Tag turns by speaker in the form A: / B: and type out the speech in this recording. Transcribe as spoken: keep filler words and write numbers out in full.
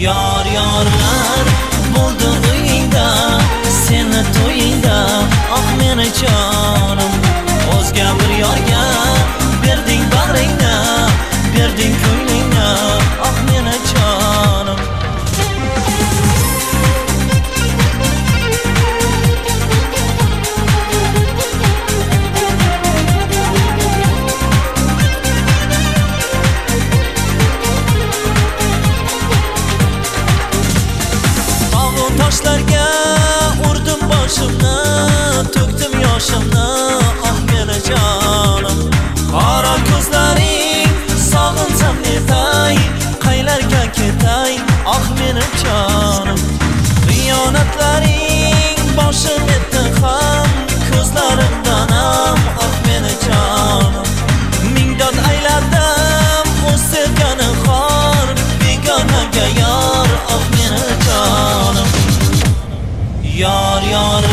A: Yar yorlar bo'ldi uyingda, seni to'yingda, ah meni jonim. O'zga bir yorga berding bag'ringni, berding ko'nglingni, ah meni jonim. Toshlarga urdim boshimni, to'kdim yoshimni, ah meni jonim. Qora ko'zlaring sog'insam netay, qaylarga ketay, ah meni jonim. Xiyonatlaring boshim etdi ham, ko'zlarimdan ham, ah meni jonim. Ming dod ayladim, o'z sevgani xor, begonaga yor, ah meni jonim. Yar yar